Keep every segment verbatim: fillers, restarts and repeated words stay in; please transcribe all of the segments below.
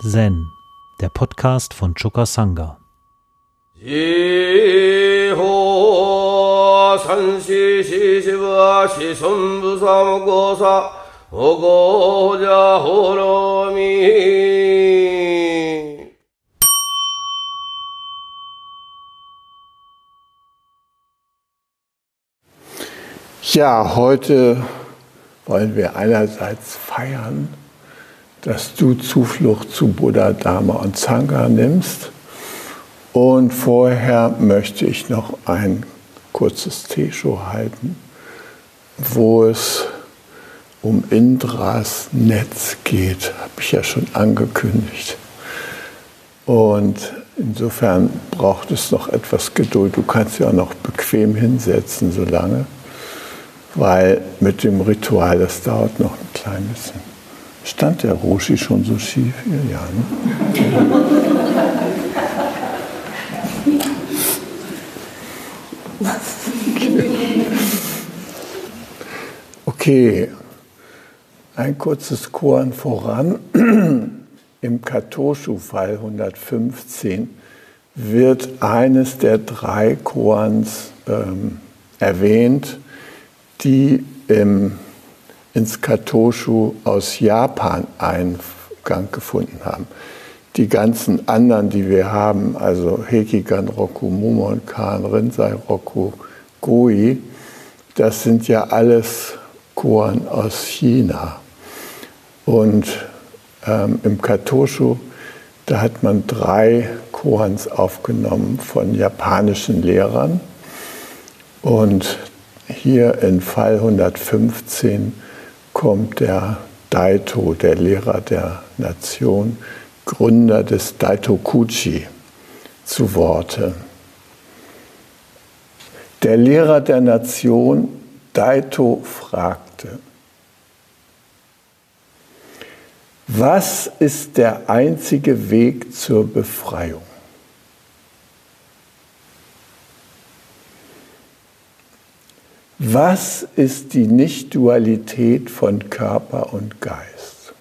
Zen, der Podcast von Choka Sangha. Ja, heute wollen wir einerseits feiern, dass du Zuflucht zu Buddha, Dharma und Sangha nimmst. Und vorher möchte ich noch ein kurzes Teeshow halten, wo es um Indras Netz geht, habe ich ja schon angekündigt. Und insofern braucht es noch etwas Geduld. Du kannst ja auch noch bequem hinsetzen so lange, weil mit dem Ritual, das dauert noch ein klein bisschen. Stand der Roshi schon so schief hier? Ja, ne? Okay, ein kurzes Koan voran. Im Katoshu-Fall hundertfünfzehn wird eines der drei Koans ähm, erwähnt, die im, ins Katoshu aus Japan Eingang gefunden haben. Die ganzen anderen, die wir haben, also Hekigan Roku, Mumonkan, Rinzai Roku, Goi, das sind ja alles Koan aus China. Und ähm, im Katoshu, da hat man drei Koans aufgenommen von japanischen Lehrern. Und hier in Fall hundertfünfzehn kommt der Daito, der Lehrer der Nation, Gründer des Daitokuchi, zu Worte. Der Lehrer der Nation, Daito, fragte: Was ist der einzige Weg zur Befreiung? Was ist die Nicht-Dualität von Körper und Geist?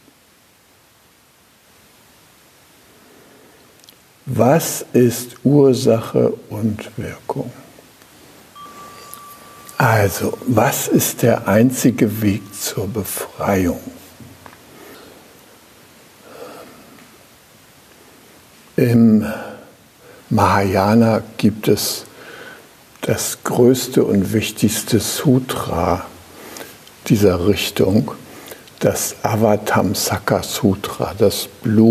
Was ist Ursache und Wirkung? Also, was ist der einzige Weg zur Befreiung? Im Mahayana gibt es das größte und wichtigste Sutra dieser Richtung, das Avatamsaka Sutra, das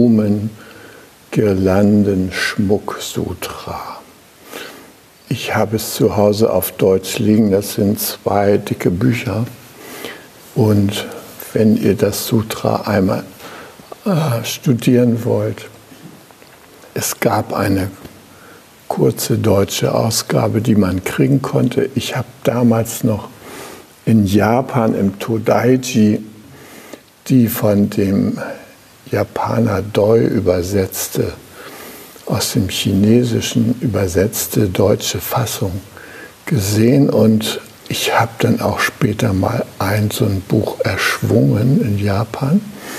Blumen-Girlanden-Schmuck-Sutra. Ich habe es zu Hause auf Deutsch liegen, das sind zwei dicke Bücher. Und wenn ihr das Sutra einmal äh, studieren wollt, es gab eine kurze deutsche Ausgabe, die man kriegen konnte. Ich habe damals noch in Japan im Todaiji die von dem Japaner Doi übersetzte, aus dem Chinesischen übersetzte deutsche Fassung gesehen. Und ich habe dann auch später mal ein so ein Buch erschwungen in Japan.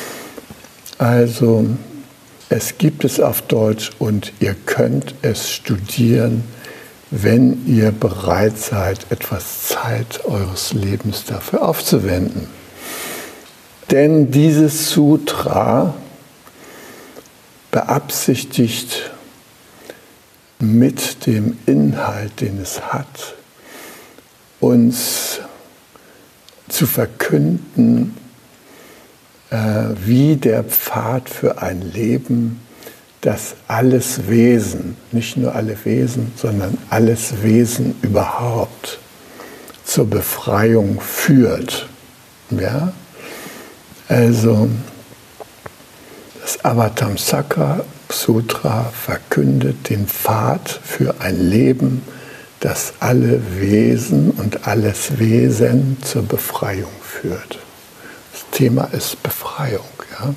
Also es gibt es auf Deutsch und ihr könnt es studieren, wenn ihr bereit seid, etwas Zeit eures Lebens dafür aufzuwenden. Denn dieses Sutra beabsichtigt mit dem Inhalt, den es hat, uns zu verkünden, wie der Pfad für ein Leben, das alles Wesen, nicht nur alle Wesen, sondern alles Wesen überhaupt zur Befreiung führt. Ja? Also das Avatamsaka Sutra verkündet den Pfad für ein Leben, das alle Wesen und alles Wesen zur Befreiung führt. Das Thema ist Befreiung. Ja?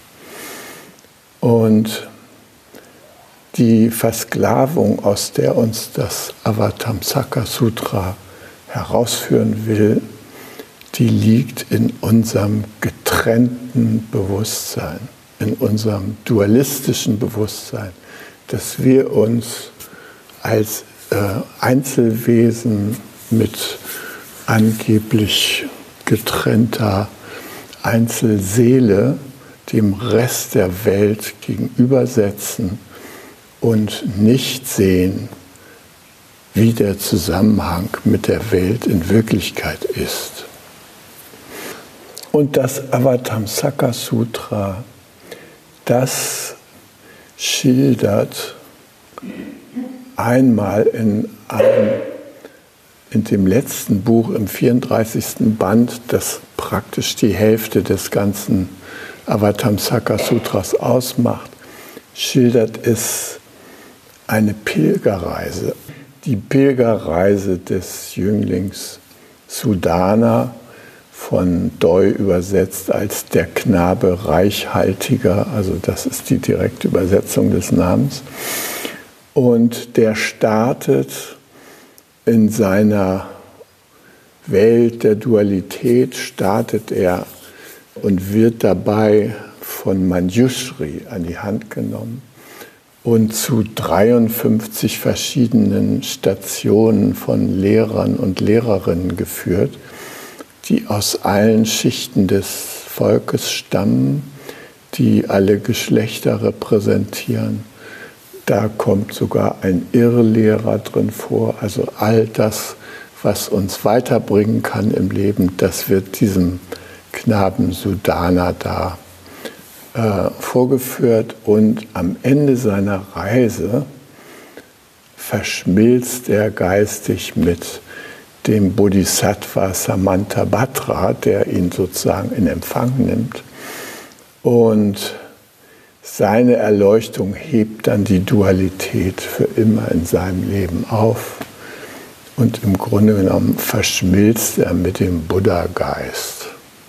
Und die Versklavung, aus der uns das Avatamsaka Sutra herausführen will, die liegt in unserem getrennten Bewusstsein, in unserem dualistischen Bewusstsein, dass wir uns als äh, Einzelwesen mit angeblich getrennter Einzelseele dem Rest der Welt gegenübersetzen und nicht sehen, wie der Zusammenhang mit der Welt in Wirklichkeit ist. Und das Avatamsaka Sutra, das schildert einmal in, einem, in dem letzten Buch, im vierunddreißigsten Band, das praktisch die Hälfte des ganzen Avatamsaka Sutras ausmacht, schildert es eine Pilgerreise. Die Pilgerreise des Jünglings Sudana, von Doi übersetzt als der Knabe reichhaltiger, also das ist die direkte Übersetzung des Namens. Und der startet in seiner Welt der Dualität, startet er und wird dabei von Manjushri an die Hand genommen und zu dreiundfünfzig verschiedenen Stationen von Lehrern und Lehrerinnen geführt, die aus allen Schichten des Volkes stammen, die alle Geschlechter repräsentieren. Da kommt sogar ein Irrlehrer drin vor. Also all das, was uns weiterbringen kann im Leben, das wird diesem Knaben Sudana da äh, vorgeführt. Und am Ende seiner Reise verschmilzt er geistig mit dem Bodhisattva Samantabhadra, der ihn sozusagen in Empfang nimmt. Und seine Erleuchtung hebt dann die Dualität für immer in seinem Leben auf. Und im Grunde genommen verschmilzt er mit dem Buddha-Geist.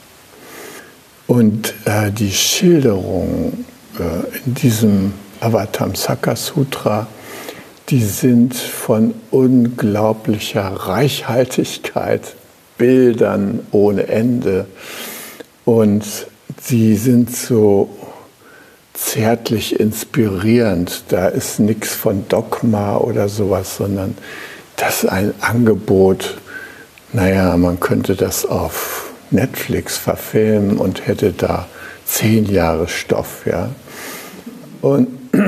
Und äh, die Schilderungen äh, in diesem Avatamsaka Sutra, die sind von unglaublicher Reichhaltigkeit, Bildern ohne Ende. Und sie sind so zärtlich inspirierend. Da ist nichts von Dogma oder sowas, sondern das ist ein Angebot. Naja, man könnte das auf Netflix verfilmen und hätte da zehn Jahre Stoff. Ja? Und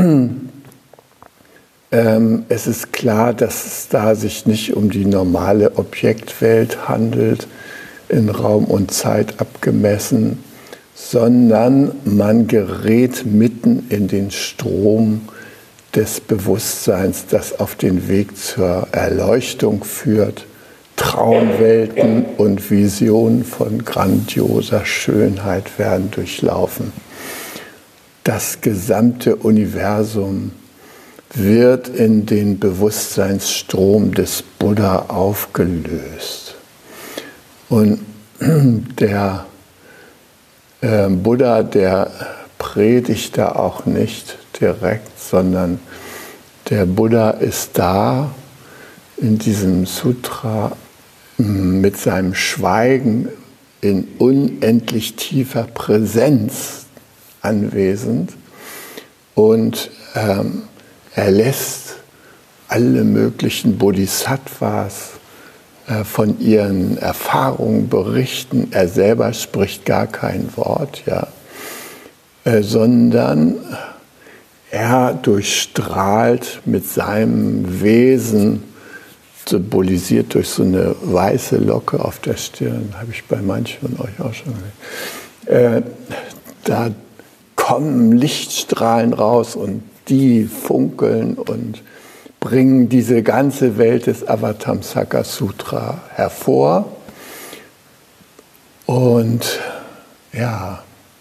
ähm, es ist klar, dass es da sich nicht um die normale Objektwelt handelt, in Raum und Zeit abgemessen, sondern man gerät mitten in den Strom des Bewusstseins, das auf den Weg zur Erleuchtung führt. Traumwelten und Visionen von grandioser Schönheit werden durchlaufen. Das gesamte Universum wird in den Bewusstseinsstrom des Buddha aufgelöst. Und der äh, Buddha, der predigt da auch nicht direkt, sondern der Buddha ist da in diesem Sutra mit seinem Schweigen in unendlich tiefer Präsenz anwesend und ähm, er lässt alle möglichen Bodhisattvas äh, von ihren Erfahrungen berichten. Er selber spricht gar kein Wort, ja, äh, sondern er durchstrahlt mit seinem Wesen, symbolisiert durch so eine weiße Locke auf der Stirn, habe ich bei manchen von euch auch schon gesehen. Äh, da kommen Lichtstrahlen raus und die funkeln und bringen diese ganze Welt des Avatamsaka Sutra hervor. Und ja,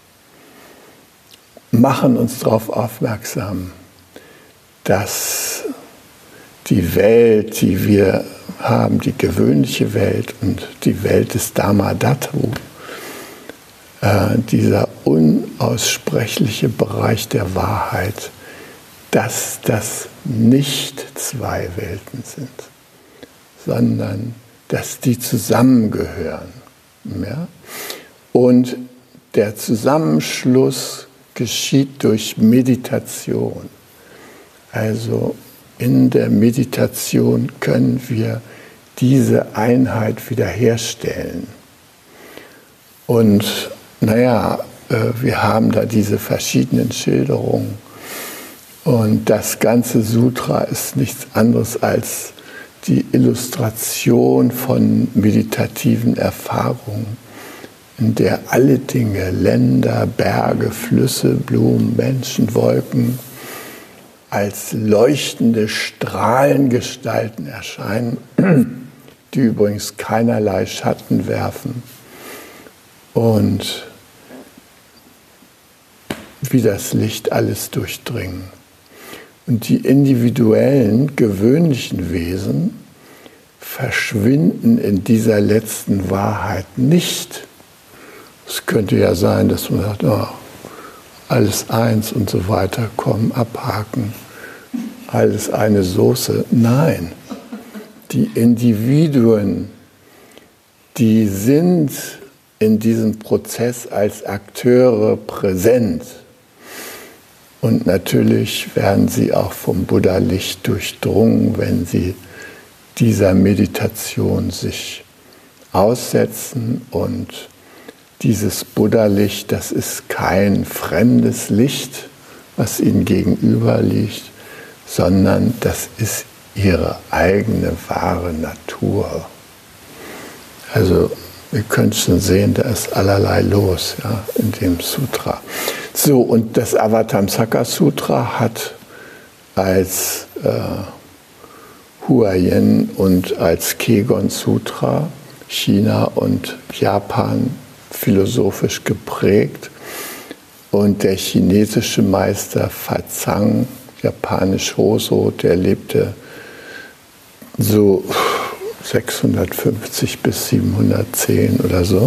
machen uns darauf aufmerksam, dass die Welt, die wir haben, die gewöhnliche Welt und die Welt des Dharmadhatu, äh, dieser unaussprechliche Bereich der Wahrheit, dass das nicht zwei Welten sind, sondern dass die zusammengehören. Ja? Und der Zusammenschluss geschieht durch Meditation. Also in der Meditation können wir diese Einheit wiederherstellen. Und naja, wir haben da diese verschiedenen Schilderungen. Und das ganze Sutra ist nichts anderes als die Illustration von meditativen Erfahrungen, in der alle Dinge, Länder, Berge, Flüsse, Blumen, Menschen, Wolken, als leuchtende Strahlengestalten erscheinen, die übrigens keinerlei Schatten werfen. Und wie das Licht alles durchdringen. Und die individuellen, gewöhnlichen Wesen verschwinden in dieser letzten Wahrheit nicht. Es könnte ja sein, dass man sagt, oh, alles eins und so weiter, komm, abhaken, alles eine Soße. Nein, die Individuen, die sind in diesem Prozess als Akteure präsent. Und natürlich werden sie auch vom Buddha-Licht durchdrungen, wenn sie dieser Meditation sich aussetzen. Und dieses Buddha-Licht, das ist kein fremdes Licht, was ihnen gegenüber liegt, sondern das ist ihre eigene wahre Natur. Also ihr könnt schon sehen, da ist allerlei los, ja, in dem Sutra. So, und das Avatamsaka Sutra hat als äh, Huayan und als Kegon Sutra China und Japan philosophisch geprägt. Und der chinesische Meister Fazang, japanisch Hoso, der lebte so sechshundertfünfzig bis siebenhundertzehn oder so,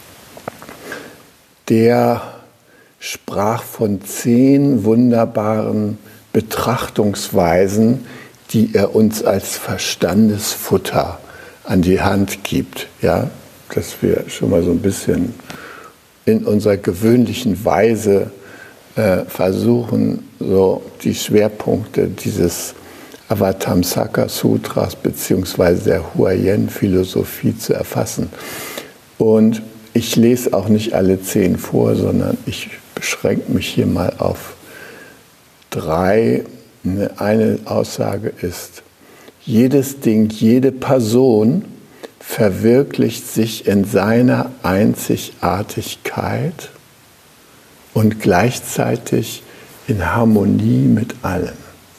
der sprach von zehn wunderbaren Betrachtungsweisen, die er uns als Verstandesfutter an die Hand gibt, ja, dass wir schon mal so ein bisschen in unserer gewöhnlichen Weise äh, versuchen, so die Schwerpunkte dieses Avatamsaka Sutras beziehungsweise der Huayan-Philosophie zu erfassen. Und ich lese auch nicht alle zehn vor, sondern ich beschränke mich hier mal auf drei. Eine Aussage ist, jedes Ding, jede Person verwirklicht sich in seiner Einzigartigkeit und gleichzeitig in Harmonie mit allem.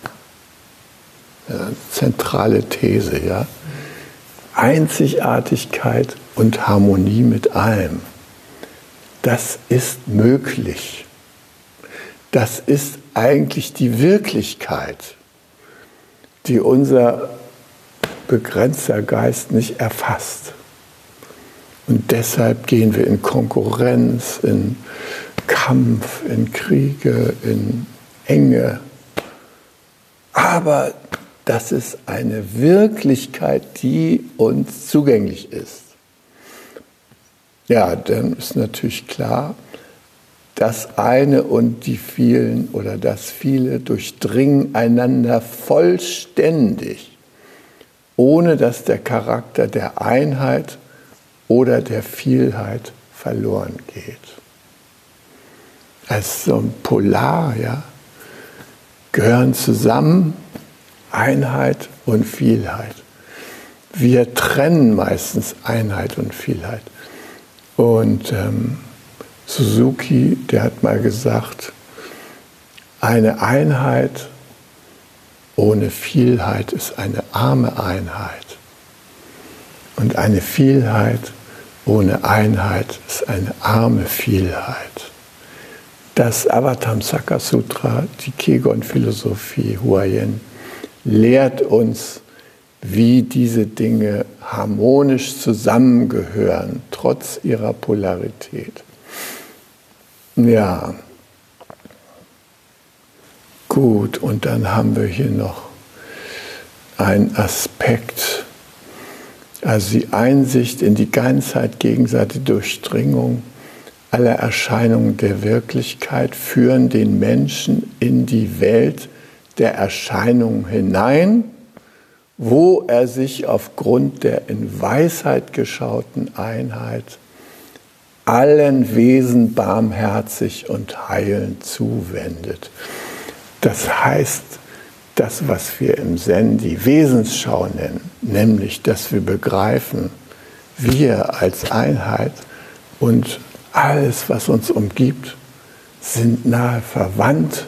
Ja, zentrale These, ja. Einzigartigkeit und Harmonie mit allem. Das ist möglich. Das ist eigentlich die Wirklichkeit, die unser begrenzter Geist nicht erfasst. Und deshalb gehen wir in Konkurrenz, in Kampf, in Kriege, in Enge. Aber das ist eine Wirklichkeit, die uns zugänglich ist. Ja, dann ist natürlich klar, das eine und die vielen oder das viele durchdringen einander vollständig, ohne dass der Charakter der Einheit oder der Vielheit verloren geht. Als so ein Polar, ja, gehören zusammen Einheit und Vielheit. Wir trennen meistens Einheit und Vielheit. Und ähm, Suzuki, der hat mal gesagt, eine Einheit ohne Vielheit ist eine arme Einheit. Und eine Vielheit ohne Einheit ist eine arme Vielheit. Das Avatamsaka Sutra, die Kegon-Philosophie, Huayan, lehrt uns, wie diese Dinge harmonisch zusammengehören, trotz ihrer Polarität. Ja, gut, und dann haben wir hier noch einen Aspekt, also die Einsicht in die Ganzheit, gegenseitige Durchdringung, aller Erscheinungen der Wirklichkeit führen den Menschen in die Welt der Erscheinungen hinein, wo er sich aufgrund der in Weisheit geschauten Einheit allen Wesen barmherzig und heilend zuwendet. Das heißt, das, was wir im Zen die Wesensschau nennen, nämlich, dass wir begreifen, wir als Einheit und alles, was uns umgibt, sind nahe verwandt.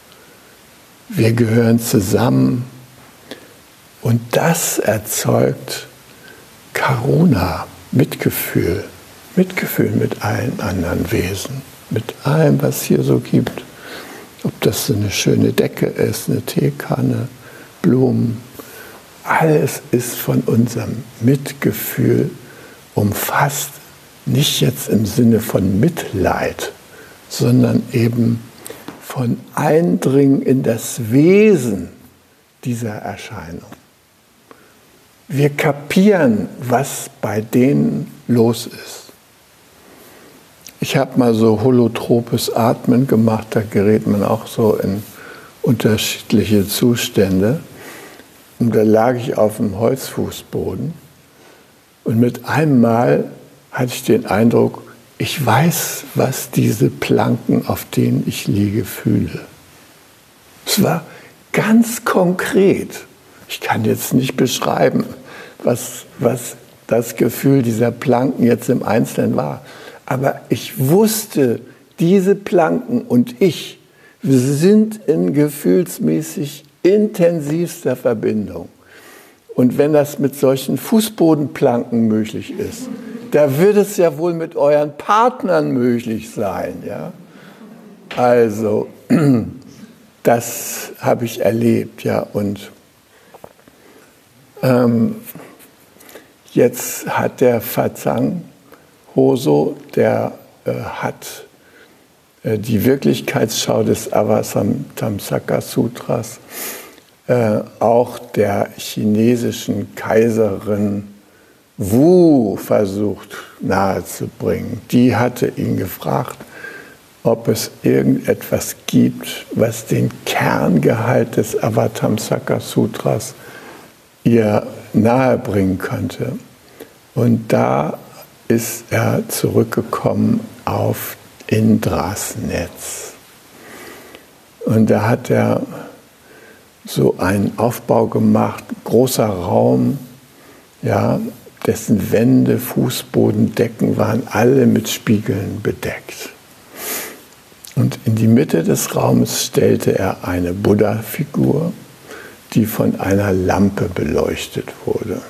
Wir gehören zusammen. Und das erzeugt Karuna, Mitgefühl. Mitgefühl mit allen anderen Wesen, mit allem, was es hier so gibt. Ob das so eine schöne Decke ist, eine Teekanne, Blumen. Alles ist von unserem Mitgefühl umfasst. Nicht jetzt im Sinne von Mitleid, sondern eben von Eindringen in das Wesen dieser Erscheinung. Wir kapieren, was bei denen los ist. Ich habe mal so holotropes Atmen gemacht, da gerät man auch so in unterschiedliche Zustände. Und da lag ich auf dem Holzfußboden und mit einem Mal hatte ich den Eindruck, ich weiß, was diese Planken, auf denen ich liege, fühle. Es war ganz konkret. Ich kann jetzt nicht beschreiben, was, was das Gefühl dieser Planken jetzt im Einzelnen war. Aber ich wusste, diese Planken und ich, wir sind in gefühlsmäßig intensivster Verbindung. Und wenn das mit solchen Fußbodenplanken möglich ist, da wird es ja wohl mit euren Partnern möglich sein. Ja? Also, das habe ich erlebt. Ja? Und ähm, jetzt hat der Fazang Hoso, der äh, hat äh, die Wirklichkeitsschau des Avatamsaka Sutras äh, auch der chinesischen Kaiserin Wu versucht nahezubringen. Die hatte ihn gefragt, ob es irgendetwas gibt, was den Kerngehalt des Avatamsaka Sutras ihr nahebringen könnte. Und da ist er zurückgekommen auf Indras Netz. Und da hat er so einen Aufbau gemacht, großer Raum, ja, dessen Wände, Fußboden, Decken waren alle mit Spiegeln bedeckt. Und in die Mitte des Raumes stellte er eine Buddha-Figur, die von einer Lampe beleuchtet wurde.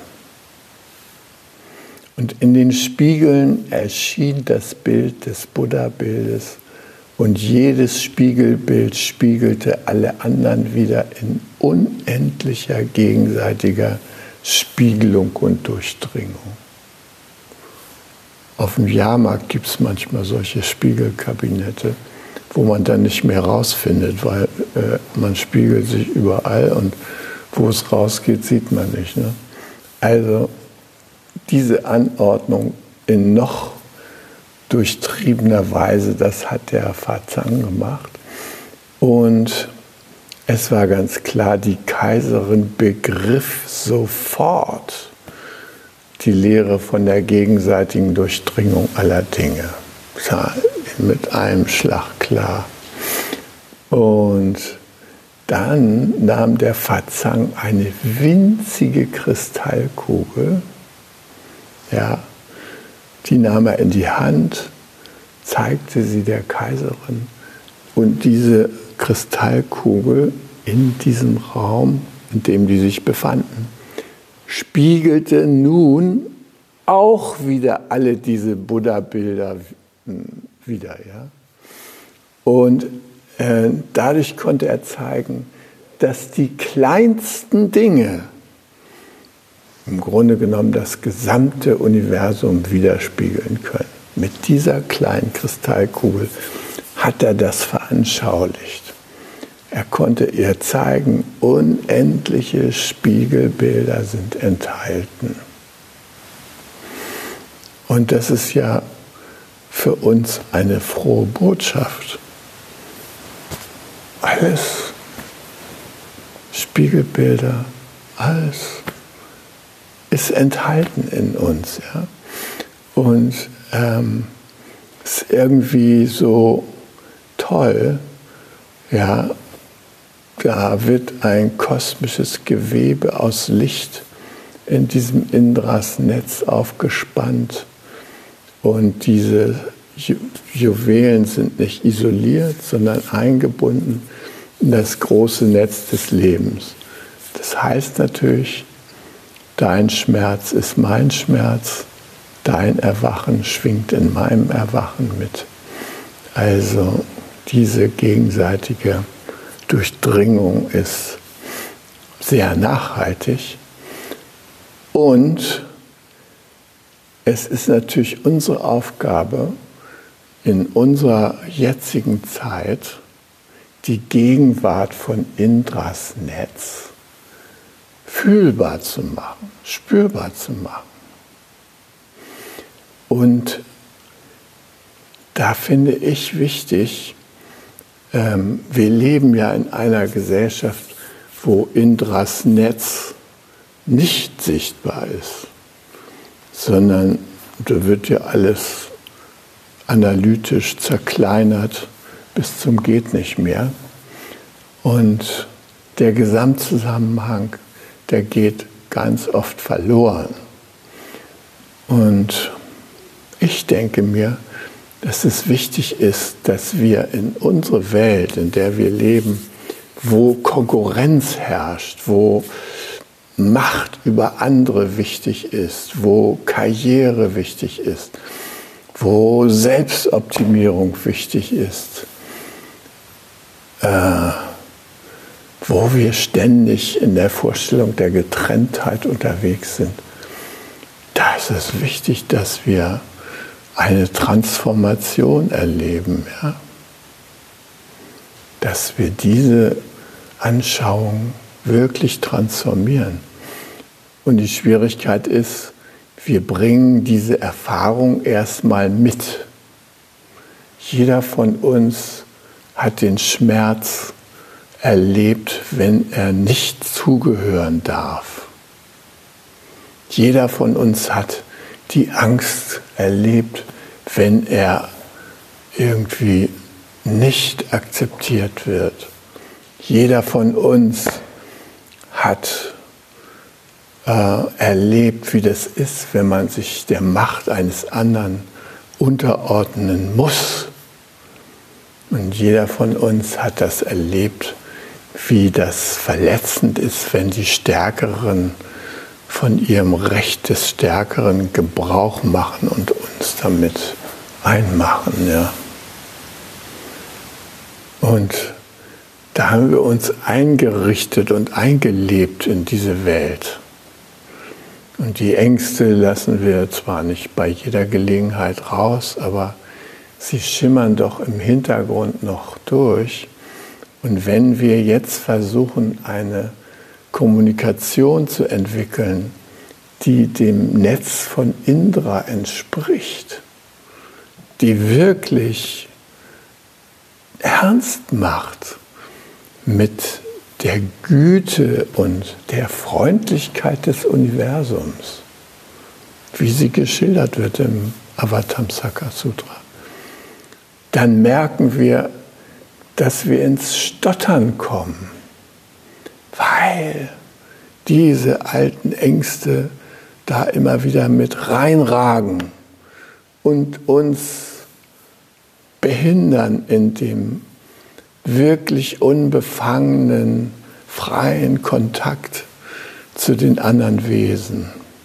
Und in den Spiegeln erschien das Bild des Buddha-Bildes und jedes Spiegelbild spiegelte alle anderen wieder in unendlicher gegenseitiger Spiegelung und Durchdringung. Auf dem Jahrmarkt gibt es manchmal solche Spiegelkabinette, wo man dann nicht mehr rausfindet, weil äh, man spiegelt sich überall und wo es rausgeht, sieht man nicht. Ne? Also diese Anordnung in noch durchtriebener Weise, das hat der Fazang gemacht. Und es war ganz klar, die Kaiserin begriff sofort die Lehre von der gegenseitigen Durchdringung aller Dinge. Das war mit einem Schlag klar. Und dann nahm der Fazang eine winzige Kristallkugel, ja, die nahm er in die Hand, zeigte sie der Kaiserin und diese Kristallkugel in diesem Raum, in dem die sich befanden, spiegelte nun auch wieder alle diese Buddha-Bilder wieder. Ja? Und äh, dadurch konnte er zeigen, dass die kleinsten Dinge im Grunde genommen das gesamte Universum widerspiegeln können. Mit dieser kleinen Kristallkugel hat er das veranschaulicht. Er konnte ihr zeigen, unendliche Spiegelbilder sind enthalten. Und das ist ja für uns eine frohe Botschaft. Alles, Spiegelbilder, alles ist enthalten in uns. Ja? Und ähm, es ist irgendwie so toll, ja, da wird ein kosmisches Gewebe aus Licht in diesem Indras-Netz aufgespannt. Und diese Ju- Juwelen sind nicht isoliert, sondern eingebunden in das große Netz des Lebens. Das heißt natürlich, dein Schmerz ist mein Schmerz, dein Erwachen schwingt in meinem Erwachen mit. Also diese gegenseitige Durchdringung ist sehr nachhaltig. Und es ist natürlich unsere Aufgabe, in unserer jetzigen Zeit die Gegenwart von Indras Netz fühlbar zu machen, spürbar zu machen. Und da finde ich wichtig, ähm, wir leben ja in einer Gesellschaft, wo Indras Netz nicht sichtbar ist, sondern da wird ja alles analytisch zerkleinert bis zum geht nicht mehr. Und der Gesamtzusammenhang, der geht ganz oft verloren. Und ich denke mir, dass es wichtig ist, dass wir in unsere Welt, in der wir leben, wo Konkurrenz herrscht, wo Macht über andere wichtig ist, wo Karriere wichtig ist, wo Selbstoptimierung wichtig ist, äh, wo wir ständig in der Vorstellung der Getrenntheit unterwegs sind. Da ist es wichtig, dass wir eine Transformation erleben, ja? Dass wir diese Anschauung wirklich transformieren. Und die Schwierigkeit ist, wir bringen diese Erfahrung erstmal mit. Jeder von uns hat den Schmerz erlebt, wenn er nicht zugehören darf. Jeder von uns hat die Angst erlebt, wenn er irgendwie nicht akzeptiert wird. Jeder von uns hat äh, erlebt, wie das ist, wenn man sich der Macht eines anderen unterordnen muss. Und jeder von uns hat das erlebt, wie das verletzend ist, wenn die Stärkeren von ihrem Recht des Stärkeren Gebrauch machen und uns damit einmachen. Ja. Und da haben wir uns eingerichtet und eingelebt in diese Welt. Und die Ängste lassen wir zwar nicht bei jeder Gelegenheit raus, aber sie schimmern doch im Hintergrund noch durch. Und wenn wir jetzt versuchen, eine Kommunikation zu entwickeln, die dem Netz von Indra entspricht, die wirklich ernst macht mit der Güte und der Freundlichkeit des Universums, wie sie geschildert wird im Avatamsaka Sutra, dann merken wir, dass wir ins Stottern kommen, weil diese alten Ängste da immer wieder mit reinragen und uns behindern in dem wirklich unbefangenen, freien Kontakt zu den anderen Wesen.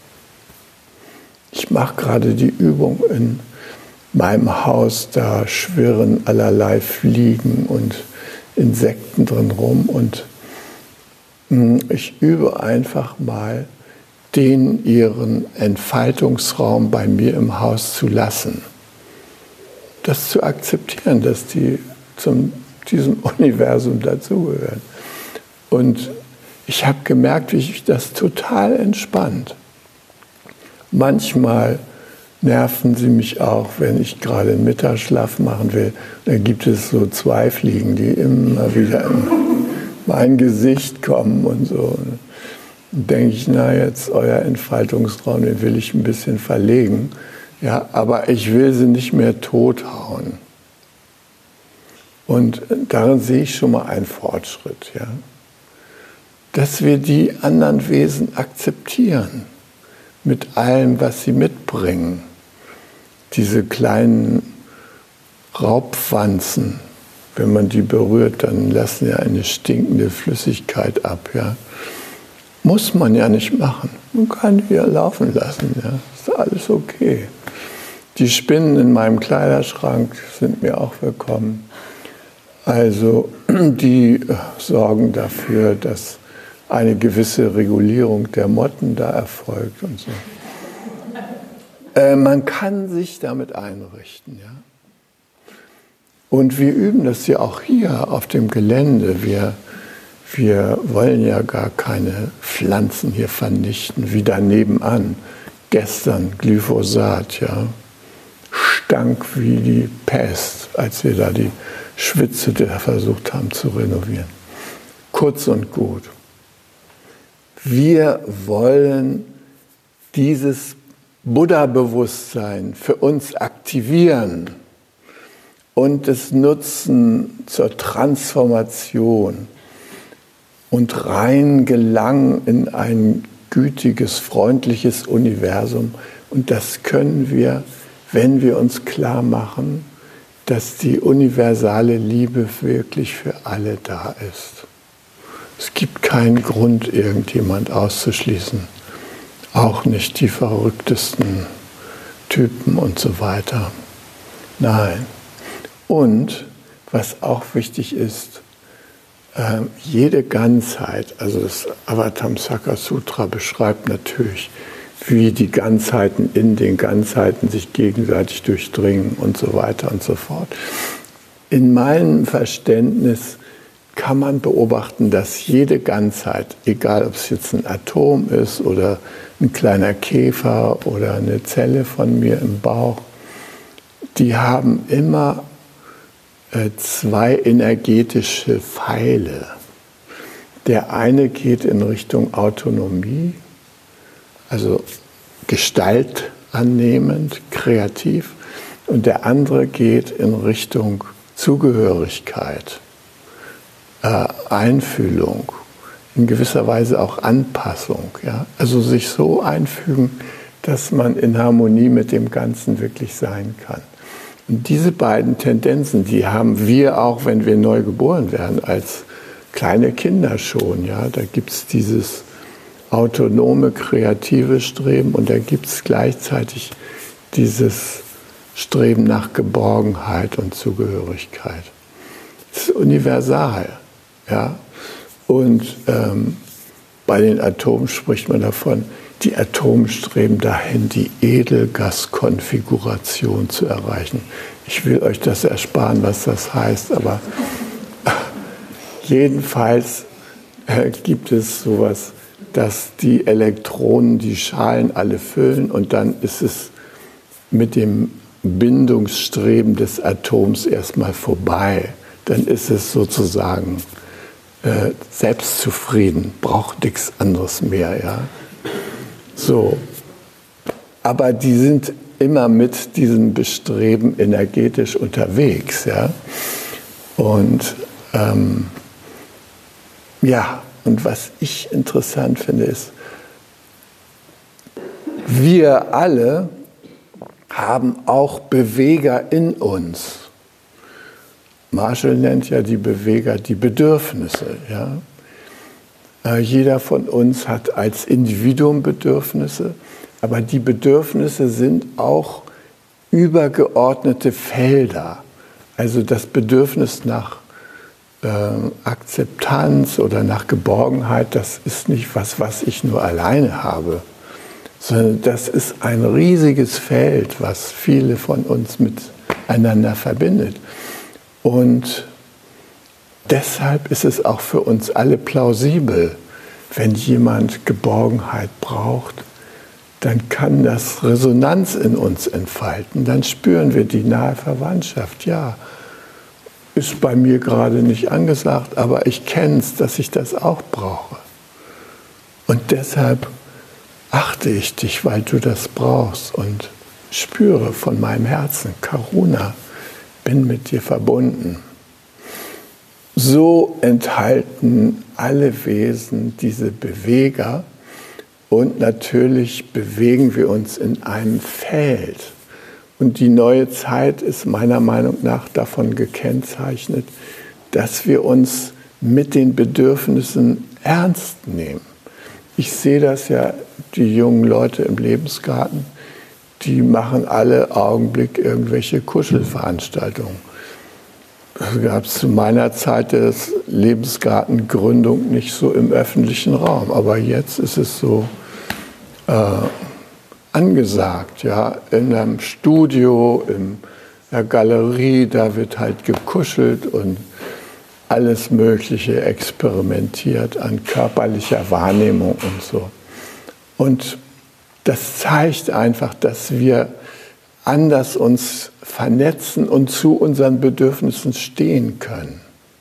Ich mache gerade die Übung in meinem Haus, da schwirren allerlei Fliegen und Insekten drin rum und ich übe einfach mal, den ihren Entfaltungsraum bei mir im Haus zu lassen. Das zu akzeptieren, dass die zum diesem Universum dazugehören. Und ich habe gemerkt, wie mich das total entspannt. Manchmal nerven sie mich auch, wenn ich gerade einen Mittagsschlaf machen will. Dann gibt es so zwei Fliegen, die immer wieder in mein Gesicht kommen und so. Dann denke ich, na jetzt euer Entfaltungsraum, den will ich ein bisschen verlegen. Ja, aber ich will sie nicht mehr tothauen. Und darin sehe ich schon mal einen Fortschritt, ja. Dass wir die anderen Wesen akzeptieren, mit allem, was sie mitbringen. Diese kleinen Raubwanzen, wenn man die berührt, dann lassen ja eine stinkende Flüssigkeit ab, ja. Muss man ja nicht machen. Man kann die ja laufen lassen, ja. Ist alles okay. Die Spinnen in meinem Kleiderschrank sind mir auch willkommen. Also die sorgen dafür, dass eine gewisse Regulierung der Motten da erfolgt und so. Äh, man kann sich damit einrichten, ja. Und wir üben das ja auch hier auf dem Gelände. Wir, wir wollen ja gar keine Pflanzen hier vernichten, wie da nebenan. Gestern Glyphosat, ja. Stank wie die Pest, als wir da die Schwitze versucht haben zu renovieren. Kurz und gut. Wir wollen dieses Buddha-Bewusstsein für uns aktivieren und es nutzen zur Transformation und rein gelangen in ein gütiges, freundliches Universum. Und das können wir, wenn wir uns klar machen, dass die universale Liebe wirklich für alle da ist. Es gibt keinen Grund, irgendjemand auszuschließen. Auch nicht die verrücktesten Typen und so weiter. Nein. Und was auch wichtig ist, äh, jede Ganzheit, also das Avatamsaka Sutra beschreibt natürlich, wie die Ganzheiten in den Ganzheiten sich gegenseitig durchdringen und so weiter und so fort. In meinem Verständnis kann man beobachten, dass jede Ganzheit, egal ob es jetzt ein Atom ist oder ein kleiner Käfer oder eine Zelle von mir im Bauch, die haben immer äh, zwei energetische Pfeile. Der eine geht in Richtung Autonomie, also Gestalt annehmend, kreativ, und der andere geht in Richtung Zugehörigkeit, äh, Einfühlung, in gewisser Weise auch Anpassung. Ja? Also sich so einfügen, dass man in Harmonie mit dem Ganzen wirklich sein kann. Und diese beiden Tendenzen, die haben wir auch, wenn wir neu geboren werden, als kleine Kinder schon. Ja? Da gibt es dieses autonome, kreative Streben und da gibt es gleichzeitig dieses Streben nach Geborgenheit und Zugehörigkeit. Das ist universal. Ja? Und ähm, bei den Atomen spricht man davon, die Atome streben dahin, die Edelgaskonfiguration zu erreichen. Ich will euch das ersparen, was das heißt, aber jedenfalls äh, gibt es sowas, dass die Elektronen die Schalen alle füllen und dann ist es mit dem Bindungsstreben des Atoms erstmal vorbei. Dann ist es sozusagen äh, selbstzufrieden, braucht nichts anderes mehr. Ja? So. Aber die sind immer mit diesem Bestreben energetisch unterwegs. Ja? Und ähm, ja, und was ich interessant finde, ist, wir alle haben auch Beweger in uns. Marshall nennt ja die Beweger die Bedürfnisse. Ja? Äh, jeder von uns hat als Individuum Bedürfnisse, aber die Bedürfnisse sind auch übergeordnete Felder. Also das Bedürfnis nach äh, Akzeptanz oder nach Geborgenheit, das ist nicht was, was ich nur alleine habe, sondern das ist ein riesiges Feld, was viele von uns miteinander verbindet. Und deshalb ist es auch für uns alle plausibel, wenn jemand Geborgenheit braucht, dann kann das Resonanz in uns entfalten. Dann spüren wir die nahe Verwandtschaft. Ja, ist bei mir gerade nicht angesagt, aber ich kenne es, dass ich das auch brauche. Und deshalb achte ich dich, weil du das brauchst und spüre von meinem Herzen, Karuna, bin mit dir verbunden. So enthalten alle Wesen diese Beweger und natürlich bewegen wir uns in einem Feld. Und die neue Zeit ist meiner Meinung nach davon gekennzeichnet, dass wir uns mit den Bedürfnissen ernst nehmen. Ich sehe das ja, die jungen Leute im Lebensgarten, die machen alle Augenblick irgendwelche Kuschelveranstaltungen. Das gab es zu meiner Zeit der Lebensgartengründung nicht so im öffentlichen Raum. Aber jetzt ist es so äh, angesagt, ja, in einem Studio, in der Galerie, da wird halt gekuschelt und alles Mögliche experimentiert an körperlicher Wahrnehmung und so. Und das zeigt einfach, dass wir anders uns vernetzen und zu unseren Bedürfnissen stehen können.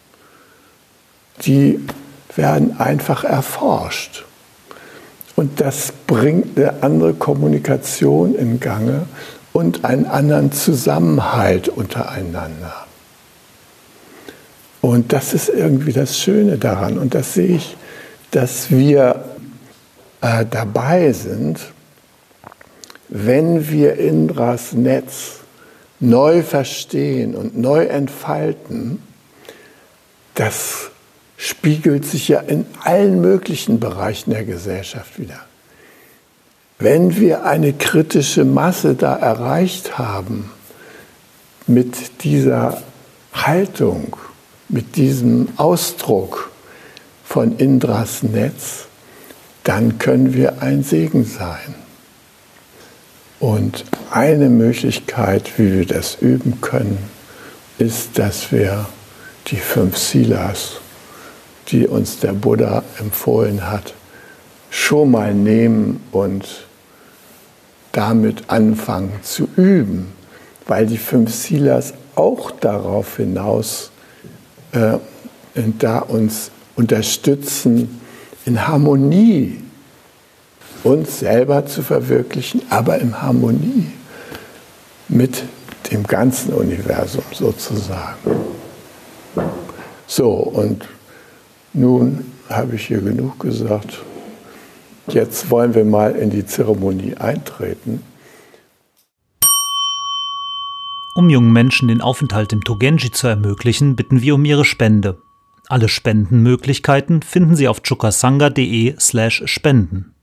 Die werden einfach erforscht. Und das bringt eine andere Kommunikation in Gange und einen anderen Zusammenhalt untereinander. Und das ist irgendwie das Schöne daran. Und das sehe ich, dass wir äh, dabei sind, wenn wir Indras Netz neu verstehen und neu entfalten. Das spiegelt sich ja in allen möglichen Bereichen der Gesellschaft wieder. Wenn wir eine kritische Masse da erreicht haben, mit dieser Haltung, mit diesem Ausdruck von Indras Netz, dann können wir ein Segen sein. Und eine Möglichkeit, wie wir das üben können, ist, dass wir die fünf Silas, die uns der Buddha empfohlen hat, schon mal nehmen und damit anfangen zu üben, weil die fünf Silas auch darauf hinaus äh, da uns unterstützen, in Harmonie uns selber zu verwirklichen, aber in Harmonie mit dem ganzen Universum sozusagen. So, und nun habe ich hier genug gesagt. Jetzt wollen wir mal in die Zeremonie eintreten. Um jungen Menschen den Aufenthalt im Togenji zu ermöglichen, bitten wir um ihre Spende. Alle Spendenmöglichkeiten finden Sie auf chukasanga punkt de slash spenden.